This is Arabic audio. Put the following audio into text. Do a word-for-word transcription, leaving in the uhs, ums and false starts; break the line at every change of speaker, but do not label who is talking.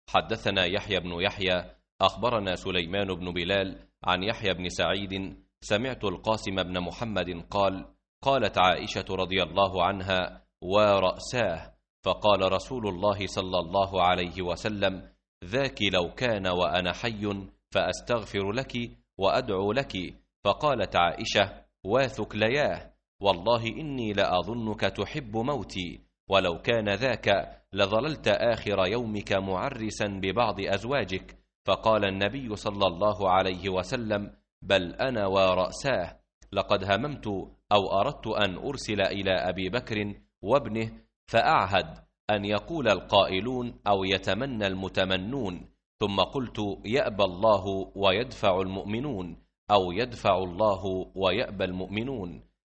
حدثنا يحيى بن يحيى أخبرنا سليمان بن بلال عن يحيى بن سعيد سمعت القاسم بن محمد قال: قالت عائشة رضي الله عنها: ورأساه. فقال رسول الله صلى الله عليه وسلم: ذاك لو كان وأنا حي فأستغفر لك وأدعو لك. فقالت عائشة: واثكلياه، والله إني لأظنك تحب موتي، ولو كان ذاك لظللت آخر يومك معرسا ببعض أزواجك. فقال النبي صلى الله عليه وسلم: بل أنا ورأساه، لقد هممت أو أردت أن أرسل إلى أبي بكر وابنه فأعهد أن يقول القائلون أو يتمنى المتمنون، ثم قلت: يأبى الله ويدفع المؤمنون، أو يدفع الله ويأبى المؤمنون.